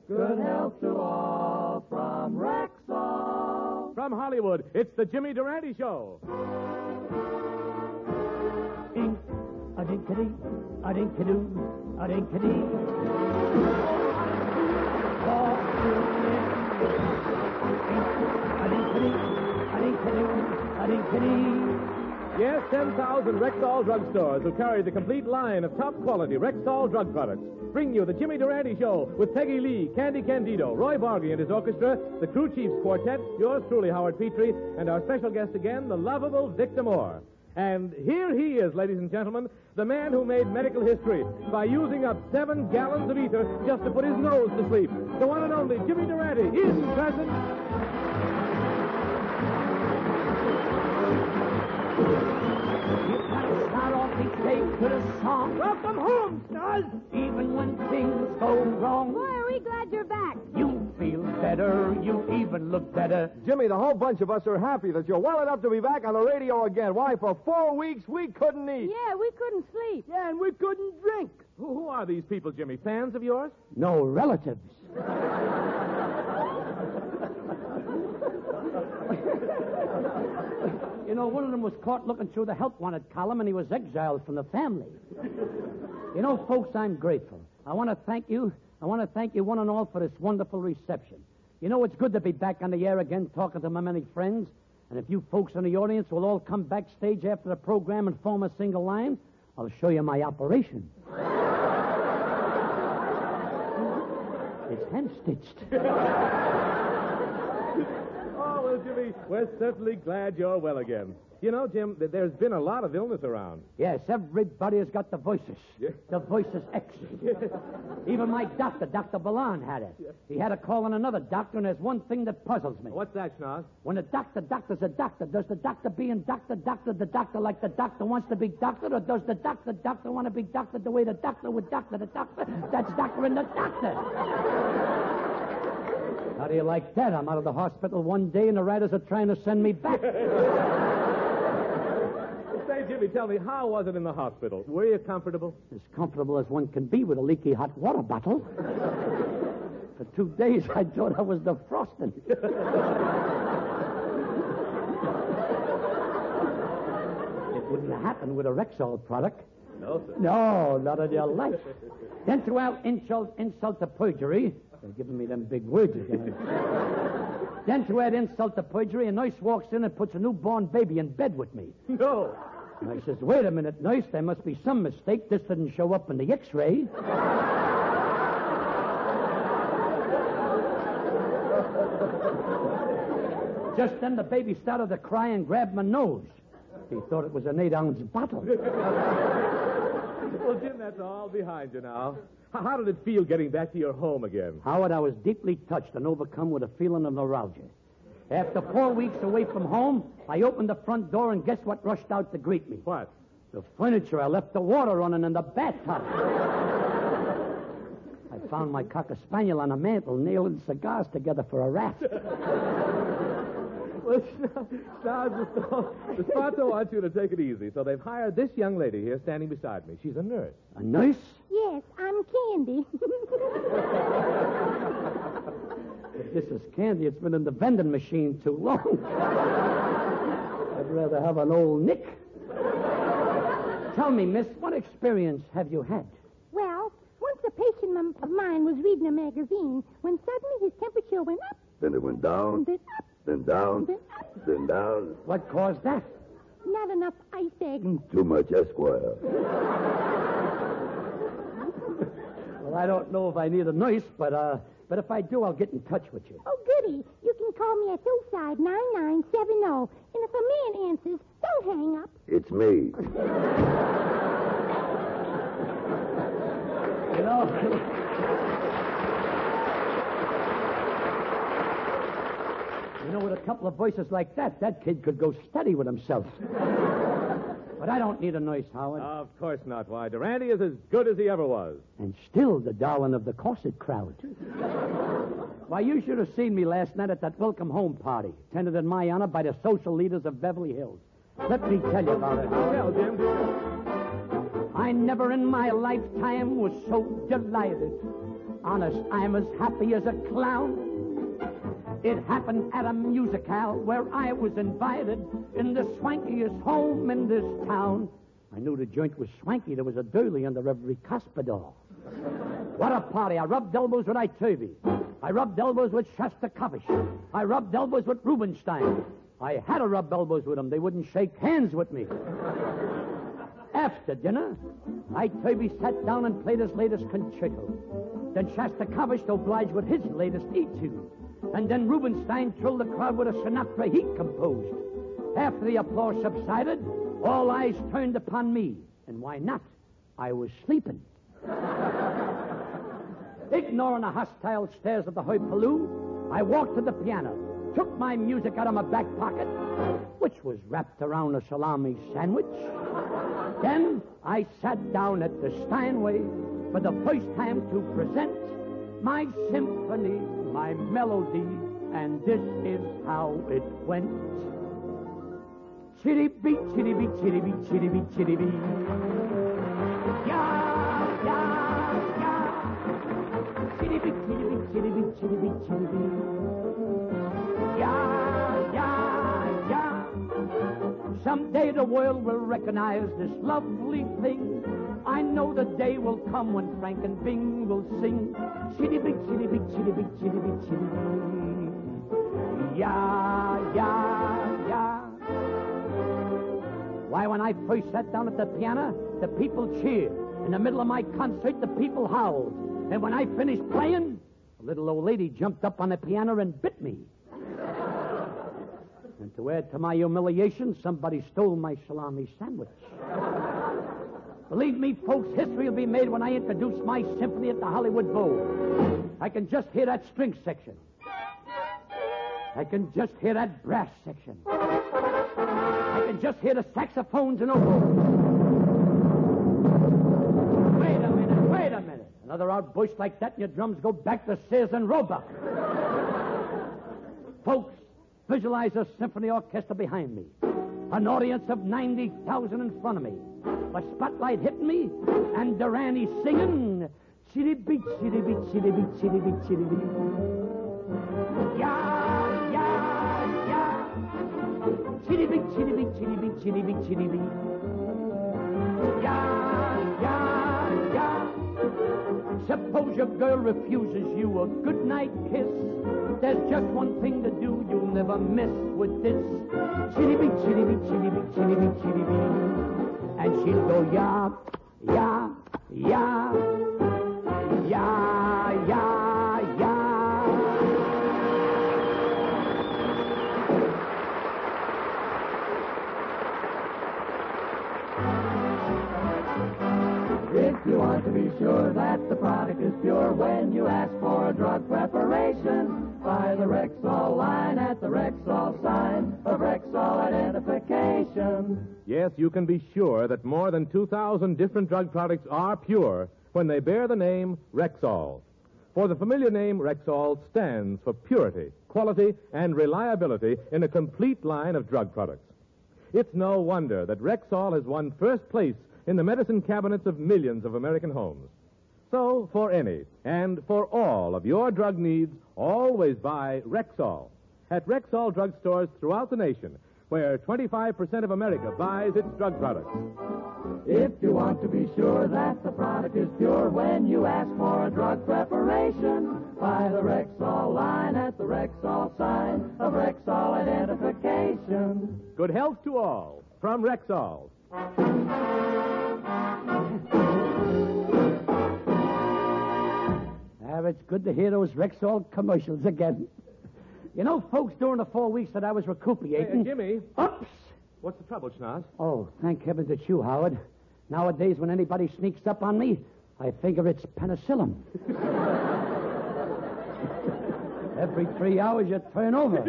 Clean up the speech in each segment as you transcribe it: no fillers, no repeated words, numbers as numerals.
Good health to all from Rexall. From Hollywood, it's the Jimmy Durante Show. A dinkity, a dinkadoo, a dinkity. A dinkity, a dinkadoo, a dinkity. Yes, 10,000 Rexall drugstores who carry the complete line of top-quality Rexall drug products bring you the Jimmy Durante Show with Peggy Lee, Candy Candido, Roy Bargy and his orchestra, the Crew Chiefs Quartet, yours truly, Howard Petrie, and our special guest again, the lovable Victor Moore. And here he is, ladies and gentlemen, the man who made medical history by using up 7 gallons of ether just to put his nose to sleep. The one and only Jimmy Durante is present. Start off each day with a song. Welcome home, stars. Even when things go wrong. Boy, are we glad you're back. You feel better. You even look better. Jimmy, the whole bunch of us are happy that you're well enough to be back on the radio again. Why, for 4 weeks we couldn't eat. Yeah, we couldn't sleep. Yeah, and we couldn't drink. Who are these people, Jimmy? Fans of yours? No relatives. You know, one of them was caught looking through the help wanted column, and he was exiled from the family. You know, folks, I'm grateful. I want to thank you one and all for this wonderful reception. You know, it's good to be back on the air again talking to my many friends. And if you folks in the audience will all come backstage after the program and form a single line, I'll show you my operation. It's hand-stitched. Oh, well, Jimmy, we're certainly glad you're well again. You know, Jim, there's been a lot of illness around. Yes, everybody has got the voices. Yeah. The voices X. Even my doctor, Dr. Balan, had it. He had to call in another doctor, and there's one thing that puzzles me. What's that, Schnoz? When a doctor's a doctor, does the doctor being doctor the doctor like the doctor wants to be doctored, or does the doctor want to be doctored the way the doctor would doctor the doctor? That's doctoring the doctor. How do you like that? I'm out of the hospital one day, and the writers are trying to send me back. Say, Jimmy, tell me, how was it in the hospital? Were you comfortable? As comfortable as one can be with a leaky hot water bottle. For 2 days, I thought I was defrosting. It wouldn't happen with a Rexall product. No, sir. No, not in your life. Then to add insult to perjury, they're giving me them big words again. Then to add insult to perjury, a nurse walks in and puts a newborn baby in bed with me. No. And I says, wait a minute, nurse, there must be some mistake. This didn't show up in the X-ray. Just then the baby started to cry and grabbed my nose. He thought it was an 8-ounce bottle. Well, Jim, that's all behind you now. How did it feel getting back to your home again? Howard, I was deeply touched and overcome with a feeling of neuralgia. After 4 weeks away from home, I opened the front door, and guess what rushed out to greet me? What? The furniture. I left the water running in the bathtub. I found my cocker spaniel on a mantel, nailing cigars together for a rat. Well, the Sparto wants you to take it easy, so they've hired this young lady here standing beside me. She's a nurse. A nurse? Yes, I'm Candy. If this is candy, it's been in the vending machine too long. I'd rather have an old Nick. Tell me, miss, what experience have you had? Well, once a patient of mine was reading a magazine when suddenly his temperature went up, Then it went down, then up, then down, then up. then down. What caused that? Not enough ice eggs. Too much Esquire. Well, I don't know if I need a nurse, but if I do, I'll get in touch with you. Oh, goody. You can call me at 259-9970. And if a man answers, don't hang up. It's me. You know... You know, with a couple of voices like that kid could go steady with himself. But I don't need a nurse, Howard. Of course not. Why, Durante is as good as he ever was. And still the darling of the corset crowd. Why, you should have seen me last night at that welcome home party, attended in my honor by the social leaders of Beverly Hills. Let me tell you about it, Howard. Tell, Jim. I never in my lifetime was so delighted Honest, I'm as happy as a clown. It happened at a musicale where I was invited in the swankiest home in this town. I knew the joint was swanky. There was a doily under every cuspidor. What a party. I rubbed elbows with Itoby. I rubbed elbows with Shostakovich. I rubbed elbows with Rubinstein. I had to rub elbows with them. They wouldn't shake hands with me. After dinner, Itoby sat down and played his latest concerto. Then Shostakovich obliged with his latest etude. And then Rubinstein thrilled the crowd with a Sinatra he composed. After the applause subsided, all eyes turned upon me. And why not? I was sleeping. Ignoring the hostile stares of the hoi pollou, I walked to the piano, took my music out of my back pocket, which was wrapped around a salami sandwich. Then I sat down at the Steinway for the first time to present my symphony, my melody, and this is how it went. Chitty beat, chitty beat, chitty beat, chitty beat, chitty beat. Yeah, yeah, yeah. Chitty beat, chitty beat, chitty beat, chitty beat, chitty beat. Yeah, yeah, yeah. Someday the world will recognize this lovely thing. I know the day will come when Frank and Bing will sing. Chitty beat, chitty beat, chitty beat, chitty beat, chitty beat. Yeah, yeah, yeah. Why, when I first sat down at the piano, the people cheered. In the middle of my concert, the people howled. And when I finished playing, a little old lady jumped up on the piano and bit me. And to add to my humiliation, somebody stole my salami sandwich. Believe me, folks, history will be made when I introduce my symphony at the Hollywood Bowl. I can just hear that string section. I can just hear that brass section. I can just hear the saxophones and oboes. Wait a minute. Another outburst like that and your drums go back to Sears and Roebuck. Folks, visualize a symphony orchestra behind me. An audience of 90,000 in front of me. A spotlight hitting me, and Durante singing. Chitty beat, chitty beat, chitty beat, chitty beat, chitty beat. Yeah, yeah, yeah. Chitty beat, chitty beat, chitty beat, chitty beat, chitty beat. Yeah, yeah, yeah. Suppose your girl refuses you a goodnight kiss. There's just one thing to do you'll never miss with this. Chitty beat, chitty beat, chitty beat, chitty beat, chitty beat. And she'll go, yeah, yeah, yeah, yeah, yeah, yeah. If you want to be sure that the product is pure when you ask for a drug preparation, buy the Rexall line at the Rexall sign of Rexall identification. Yes, you can be sure that more than 2,000 different drug products are pure when they bear the name Rexall. For the familiar name Rexall stands for purity, quality, and reliability in a complete line of drug products. It's no wonder that Rexall has won first place in the medicine cabinets of millions of American homes. So, for any and for all of your drug needs, always buy Rexall at Rexall drugstores throughout the nation, where 25% of America buys its drug products. If you want to be sure that the product is pure when you ask for a drug preparation, buy the Rexall line at the Rexall sign of Rexall identification. Good health to all from Rexall. It's good to hear those Rexall commercials again. You know, folks, during the 4 weeks that I was recuperating... Jimmy. Oops! What's the trouble, Schnoz? Oh, thank heavens it's you, Howard. Nowadays, when anybody sneaks up on me, I figure it's penicillin. Every 3 hours, you turn over.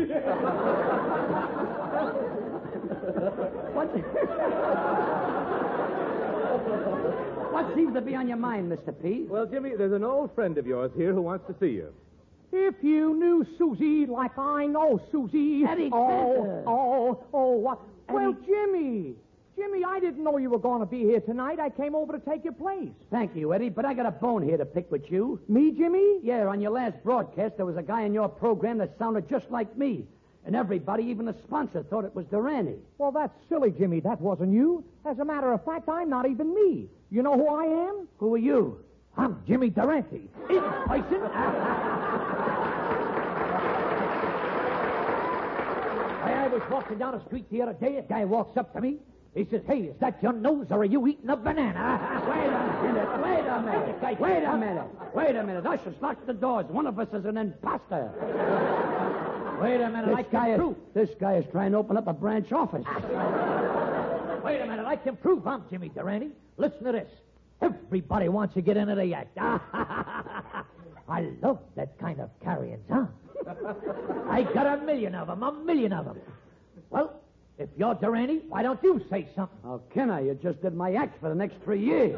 What seems to be on your mind, Mr. P? Well, Jimmy, there's an old friend of yours here who wants to see you. If you knew Susie like I know Susie. Eddie oh, Cantor. what? Well, Jimmy, Jimmy, I didn't know you were going to be here tonight. I came over to take your place. Thank you, Eddie, but I got a bone here to pick with you. Me, Jimmy? Yeah, on your last broadcast, there was a guy in your program that sounded just like me. And everybody, even the sponsor, thought it was Durante. Well, that's silly, Jimmy. That wasn't you. As a matter of fact, I'm not even me. You know who I am? Who are you? I'm Jimmy Durante. Tyson? I was walking down the street the other day. A guy walks up to me. He says, "Hey, is that your nose, or are you eating a banana?" Wait a minute. Ushers, lock the doors. One of us is an imposter. Wait a minute, This guy is trying to open up a branch office. Wait a minute, I can prove I'm Jimmy Durante. Listen to this. Everybody wants to get into the act. I love that kind of carryings, huh? I got a million of them. Well, if you're Durante, why don't you say something? How can I? You just did my act for the next 3 years.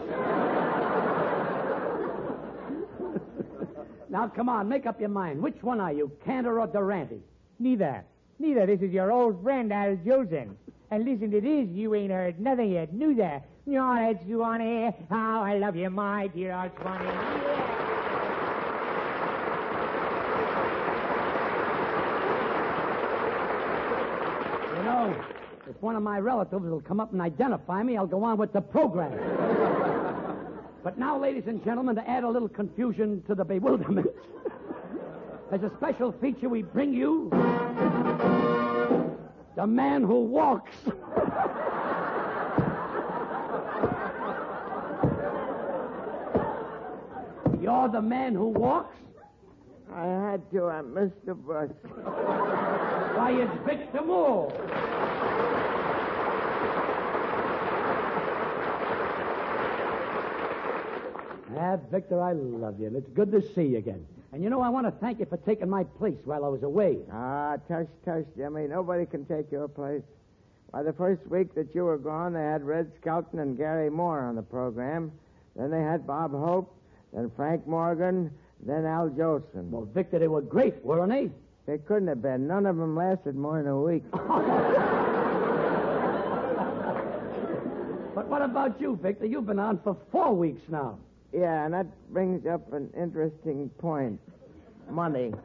Now, come on, make up your mind. Which one are you, Cantor or Durante? Neither. This is your old friend, Al Jolson. And listen to this, you ain't heard nothing yet, neither. No, that's Swanee. How I love you, my dear old Swanee. You know, if one of my relatives will come up and identify me, I'll go on with the program. But now, ladies and gentlemen, to add a little confusion to the bewilderment, as a special feature, we bring you the man who walks. You're the man who walks? I had to. I missed the bus. Why, it's Victor Moore. Victor, I love you, and it's good to see you again. And you know, I want to thank you for taking my place while I was away. Tush, Jimmy. Nobody can take your place. Why, the first week that you were gone, they had Red Skelton and Gary Moore on the program. Then they had Bob Hope, then Frank Morgan, then Al Jolson. Well, Victor, they were great, weren't they? They couldn't have been. None of them lasted more than a week. But what about you, Victor? You've been on for 4 weeks now. Yeah, and that brings up an interesting point. Money.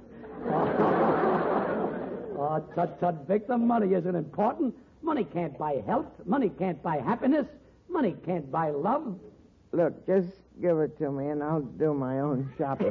Oh, tut, Victor, money isn't important. Money can't buy health. Money can't buy happiness. Money can't buy love. Look, just give it to me, and I'll do my own shopping.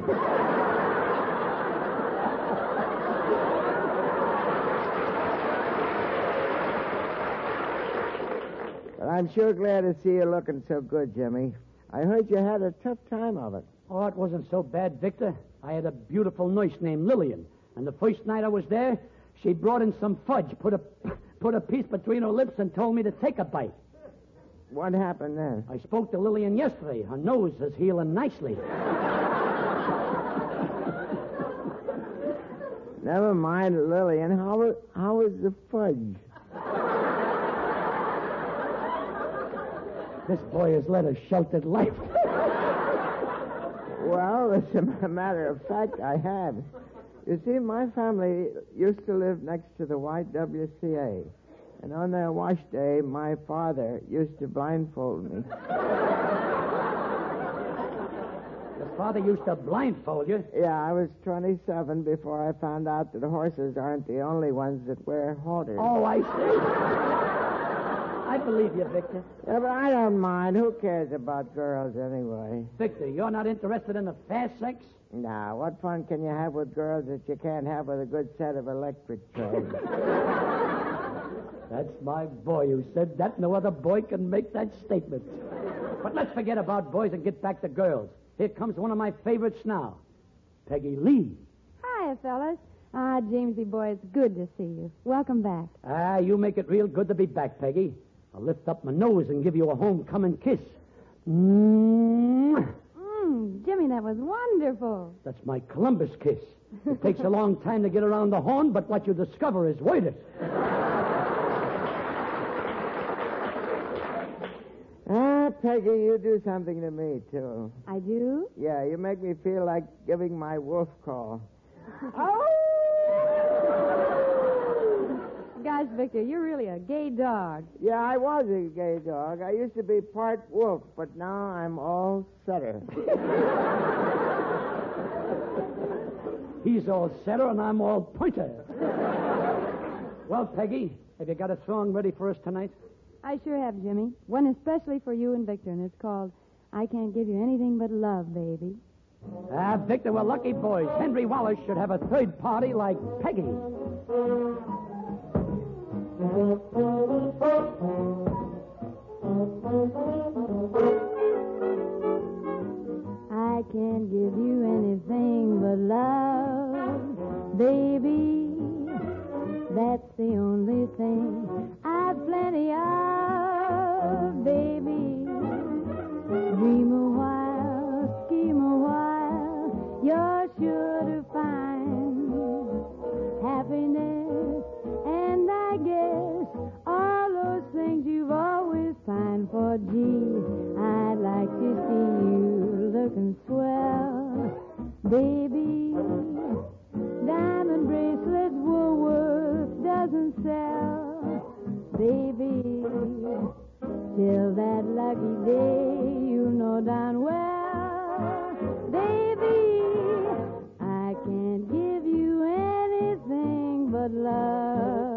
But I'm sure glad to see you looking so good, Jimmy. I heard you had a tough time of it. Oh, it wasn't so bad, Victor. I had a beautiful nurse named Lillian, and the first night I was there, she brought in some fudge, put a piece between her lips, and told me to take a bite. What happened then? I spoke to Lillian yesterday. Her nose is healing nicely. Never mind, Lillian. How was the fudge? This boy has led a sheltered life. Well, as a matter of fact, I have. You see, my family used to live next to the YWCA. And on their wash day, my father used to blindfold me. Your father used to blindfold you? Yeah, I was 27 before I found out that horses aren't the only ones that wear halters. Oh, I see. I believe you, Victor. Yeah, but I don't mind. Who cares about girls anyway? Victor, you're not interested in the fast sex? Nah, what fun can you have with girls that you can't have with a good set of electric trays? That's my boy who said that. No other boy can make that statement. But let's forget about boys and get back to girls. Here comes one of my favorites now, Peggy Lee. Hiya, fellas. Jamesy boy, it's good to see you. Welcome back. You make it real good to be back, Peggy. I'll lift up my nose and give you a homecoming kiss. Mm. Jimmy, that was wonderful. That's my Columbus kiss. It takes a long time to get around the horn, but what you discover is worth it. Peggy, you do something to me, too. I do? Yeah, you make me feel like giving my wolf call. Oh! Gosh, Victor, you're really a gay dog. Yeah, I was a gay dog. I used to be part wolf, but now I'm all setter. He's all setter and I'm all pointer. Well, Peggy, have you got a song ready for us tonight? I sure have, Jimmy. One especially for you and Victor, and it's called I Can't Give You Anything But Love, Baby. Victor, we're lucky boys. Henry Wallace should have a third party like Peggy. I can't give you anything but love, baby. That's the only thing I've plenty of, baby. Dream a while, scheme a while, you're sure to find happiness. And I guess all those things you've always pined for, gee, I'd like to see you looking swell, baby. Diamond bracelets Woolworth doesn't sell, baby. Till that lucky day, you know darn well, baby, I can't give you anything but love.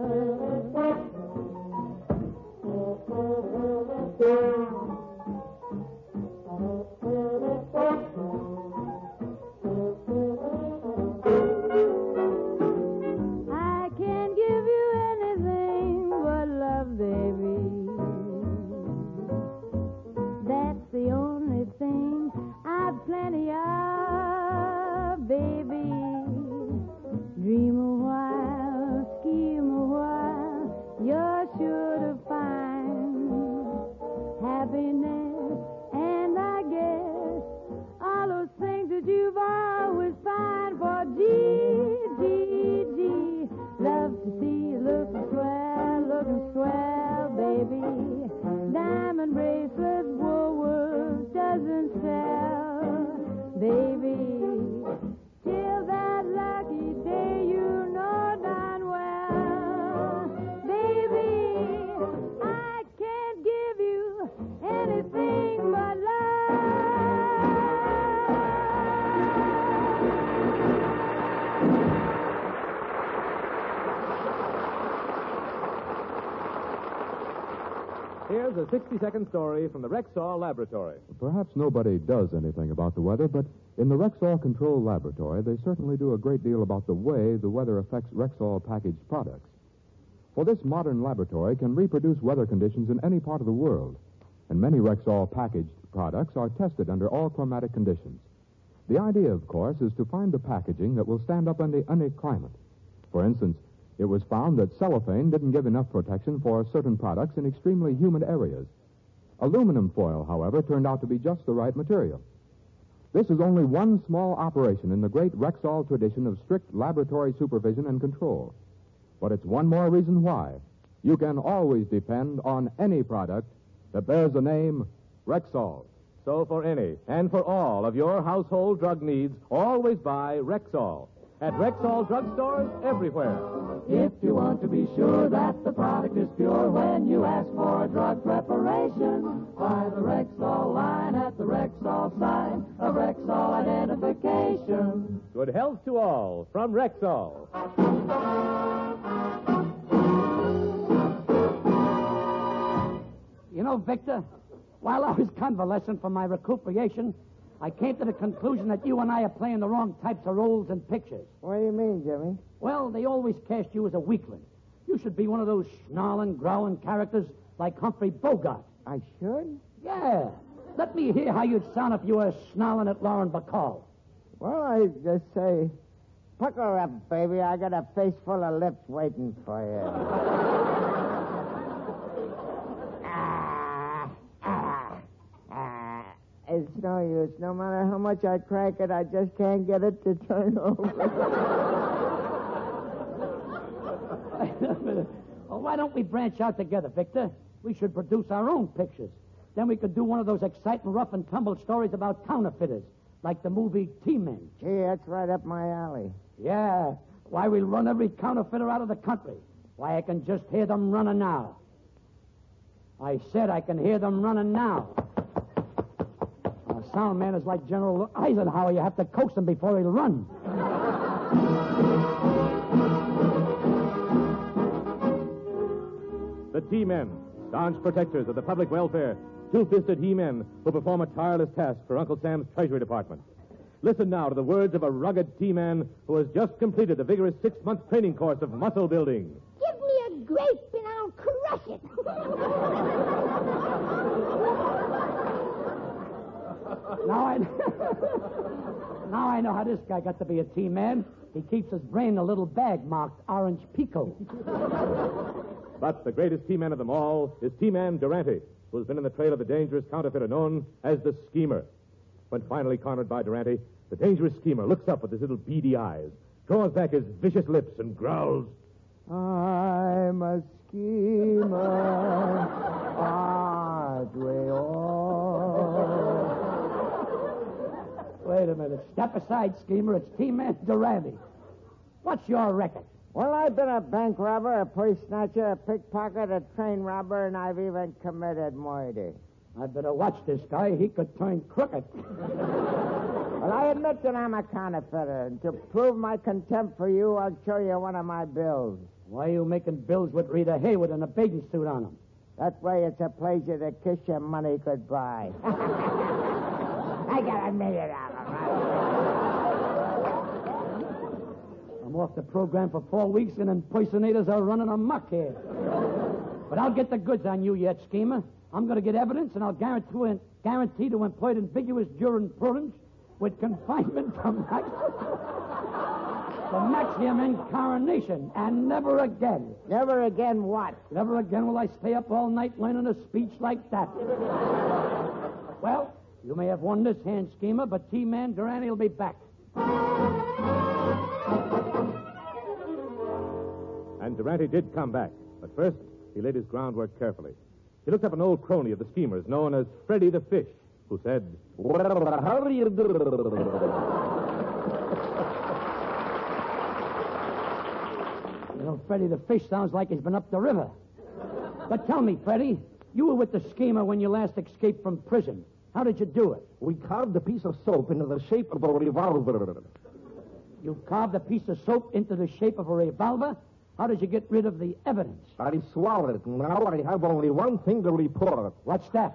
I can't give you anything but love, baby. That's the only thing I've plenty of, baby. Dream a while, scheme a while, you're sure to find happiness. And I guess all those things that you've always pined for, gee, love to see you looking swell, baby. Diamond bracelets Woolworth doesn't sell, baby. Till that lucky day, you know darn well, baby, I can't give you anything but love. Here's a 60-second story from the Rexall Laboratory. Perhaps nobody does anything about the weather, but in the Rexall Control Laboratory, they certainly do a great deal about the way the weather affects Rexall packaged products. For this modern laboratory can reproduce weather conditions in any part of the world, and many Rexall packaged products are tested under all climatic conditions. The idea, of course, is to find the packaging that will stand up under any climate. For instance, it was found that cellophane didn't give enough protection for certain products in extremely humid areas. Aluminum foil, however, turned out to be just the right material. This is only one small operation in the great Rexall tradition of strict laboratory supervision and control. But it's one more reason why you can always depend on any product that bears the name Rexall. So for any and for all of your household drug needs, always buy Rexall at Rexall drugstores everywhere. If you want to be sure that the product is pure when you ask for a drug preparation, buy the Rexall line at the Rexall sign of Rexall identification. Good health to all from Rexall. You know, Victor, while I was convalescent from my recuperation, I came to the conclusion that you and I are playing the wrong types of roles in pictures. What do you mean, Jimmy? Well, they always cast you as a weakling. You should be one of those snarling, growling characters like Humphrey Bogart. I should? Yeah. Let me hear how you'd sound if you were snarling at Lauren Bacall. Well, I just say, pucker up, baby. I got a face full of lips waiting for you. It's no use. No matter how much I crank it, I just can't get it to turn over. Well, why don't we branch out together, Victor? We should produce our own pictures. Then we could do one of those exciting rough and tumble stories about counterfeiters, like the movie T-Men. Gee, that's right up my alley. Yeah. Why, we'll run every counterfeiter out of the country. Why, I can just hear them running now. I said I can hear them running now. A sound man is like General Eisenhower. You have to coax him before he'll run. The T-Men, staunch protectors of the public welfare, two-fisted he-men who perform a tireless task for Uncle Sam's Treasury Department. Listen now to the words of a rugged T-Man who has just completed the vigorous 6-month training course of muscle building. Give me a grape and I'll crush it. Now I know how this guy got to be a T-Man. He keeps his brain in a little bag marked Orange Pico. But the greatest T-Man of them all is T-Man Durante, who has been in the trail of the dangerous counterfeiter known as the Schemer. When finally cornered by Durante, the dangerous Schemer looks up with his little beady eyes, draws back his vicious lips, and growls, I'm a schemer, aren't we all? Wait a minute. Step aside, Schemer. It's T-Man Durante. What's your record? Well, I've been a bank robber, a purse snatcher, a pickpocket, a train robber, and I've even committed murder. I'd better watch this guy. He could turn crooked. Well, I admit that I'm a counterfeiter, and to prove my contempt for you, I'll show you one of my bills. Why are you making bills with Rita Hayworth in a bathing suit on them? That way it's a pleasure to kiss your money goodbye. I got $1 million. I'm off the program for 4 weeks, and impersonators are running amok here. But I'll get the goods on you yet, Schemer. I'm going to get evidence, and I'll guarantee to employ ambiguous jurisprudence with confinement from maximum incarnation, and never again. Never again what? Never again will I stay up all night learning a speech like that. Well, you may have won this hand, Schemer, but T-Man Durante will be back. And Durante did come back. But first, he laid his groundwork carefully. He looked up an old crony of the Schemer's known as Freddy the Fish, who said, Well, how do you do? You know, Freddy the Fish sounds like he's been up the river. But tell me, Freddy, you were with the Schemer when you last escaped from prison. How did you do it? We carved a piece of soap into the shape of a revolver. You carved a piece of soap into the shape of a revolver? How did you get rid of the evidence? I swallowed it. Now I have only one thing to report. What's that?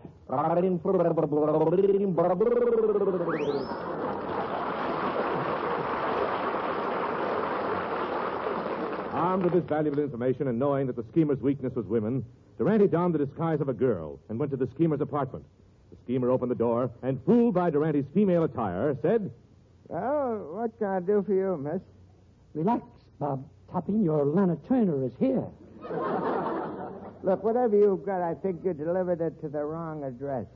Armed with this valuable information and knowing that the Schemer's weakness was women, Durante donned the disguise of a girl and went to the Schemer's apartment. The Schemer opened the door and, fooled by Durante's female attire, said, Well, what can I do for you, miss? Relax, Bob Topping. Your Lana Turner is here. Look, whatever you've got, I think you delivered it to the wrong address.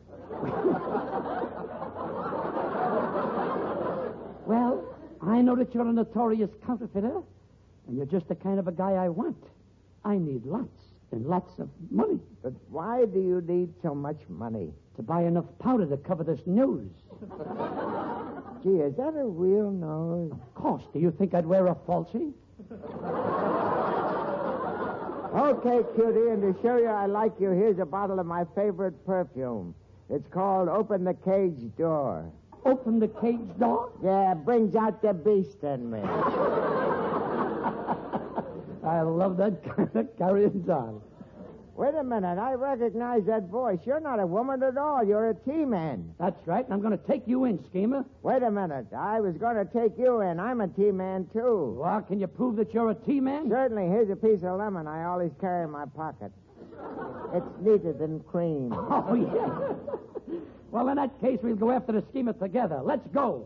Well, I know that you're a notorious counterfeiter, and you're just the kind of a guy I want. I need lots and lots of money. But why do you need so much money? To buy enough powder to cover this nose. Gee, is that a real nose? Of course. Do you think I'd wear a falsie? Okay, cutie, and to show you I like you, here's a bottle of my favorite perfume. It's called Open the Cage Door. Open the cage door? Yeah, brings out the beast in me. I love that kind of carrying on. Wait a minute, I recognize that voice. You're not a woman at all. You're a T-Man. That's right, and I'm going to take you in, Schemer. Wait a minute. I was going to take you in. I'm a T-Man, too. Well, can you prove that you're a T-Man? Certainly. Here's a piece of lemon I always carry in my pocket. It's neater than cream. Oh, yeah. Well, in that case, we'll go after the Schemer together. Let's go.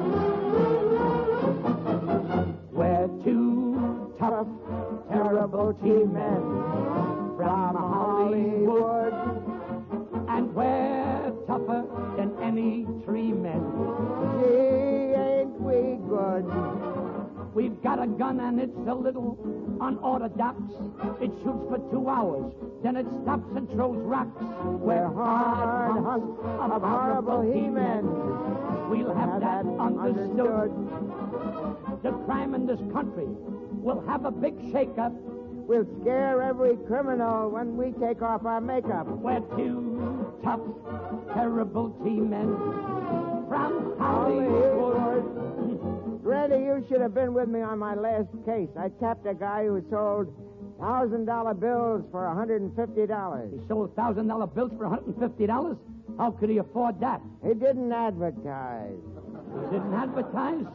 We're two tough, terrible T-Men from Hollywood, and we're tougher than any tree men. Gee, ain't we good? We've got a gun and it's a little unorthodox. It shoots for 2 hours, then it stops and throws rocks. We're hard hunks of horrible he-men. We'll have that understood. The crime in this country will have a big shake-up We'll scare every criminal when we take off our makeup. We're two tough, terrible T-men from Hollywood. Randy, you should have been with me on my last case. I tapped a guy who sold $1,000 bills for $150. He sold $1,000 bills for $150? How could he afford that? He didn't advertise. He didn't advertise?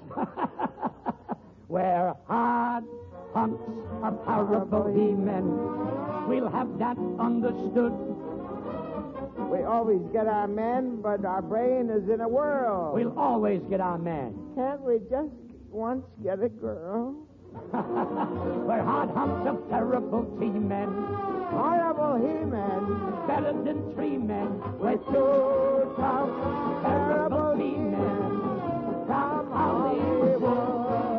We're hard hunks of powerful He-men. We'll have that understood. We always get our men, but our brain is in a whirl. We'll always get our man. Can't we just once get a girl? We're hard hunks of terrible T-men. Horrible He-men. Better than tree men. We're two tough, terrible He-men from Hollywood.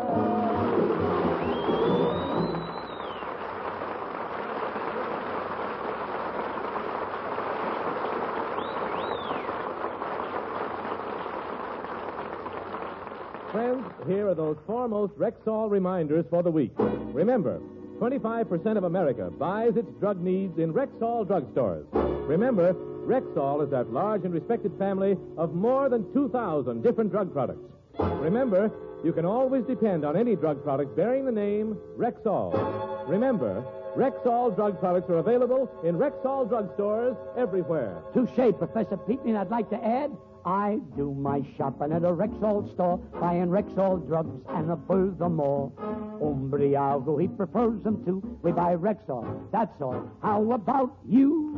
Friends, here are those foremost Rexall reminders for the week. Remember, 25% of America buys its drug needs in Rexall drugstores. Remember, Rexall is that large and respected family of more than 2,000 different drug products. Remember, you can always depend on any drug product bearing the name Rexall. Remember, Rexall drug products are available in Rexall drugstores everywhere. Touche, Professor Peetney, and I'd like to add, I do my shopping at a Rexall store, buying Rexall drugs and furthermore. Umbriago, he prefers them too. We buy Rexall, that's all. How about you?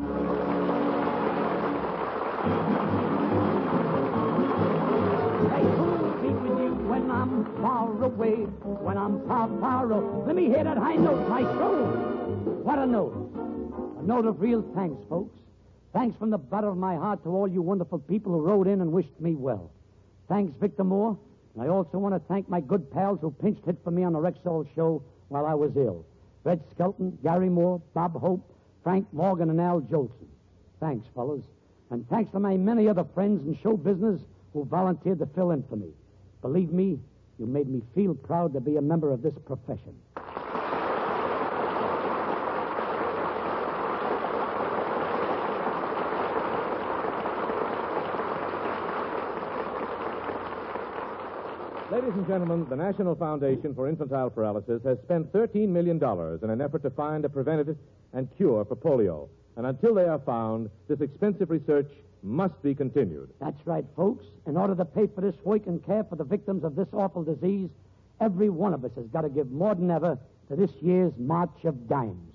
Hey, who'll be with you when I'm far away? When I'm far away. Let me hear that high note, maestro. What a note. A note of real thanks, folks. Thanks from the bottom of my heart to all you wonderful people who wrote in and wished me well. Thanks, Victor Moore. And I also want to thank my good pals who pinch hit for me on the Rexall show while I was ill. Red Skelton, Gary Moore, Bob Hope, Frank Morgan, and Al Jolson. Thanks, fellas. And thanks to my many other friends in show business who volunteered to fill in for me. Believe me, you made me feel proud to be a member of this profession. Ladies and gentlemen, the National Foundation for Infantile Paralysis has spent $13 million in an effort to find a preventative and cure for polio. And until they are found, this expensive research must be continued. That's right, folks. In order to pay for this work and care for the victims of this awful disease, every one of us has got to give more than ever to this year's March of Dimes.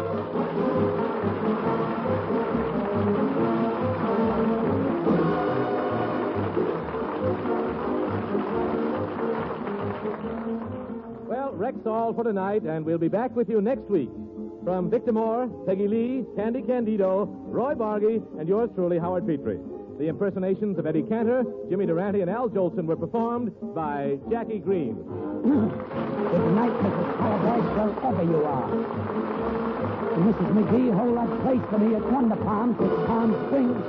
Rexall for tonight, and we'll be back with you next week. From Victor Moore, Peggy Lee, Candy Candido, Roy Bargy, and yours truly, Howard Petrie. The impersonations of Eddie Cantor, Jimmy Durante, and Al Jolson were performed by Jackie Green. Good night, Mrs. Calabash, wherever you are. And Mrs. McGee, hold that place for me at Wonder Palms at Palm Springs.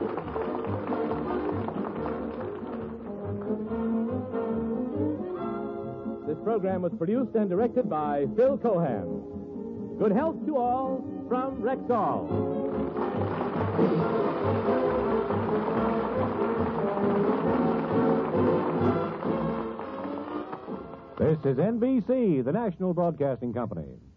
This program was produced and directed by Phil Cohan. Good health to all from Rexall. This is NBC, the national broadcasting company.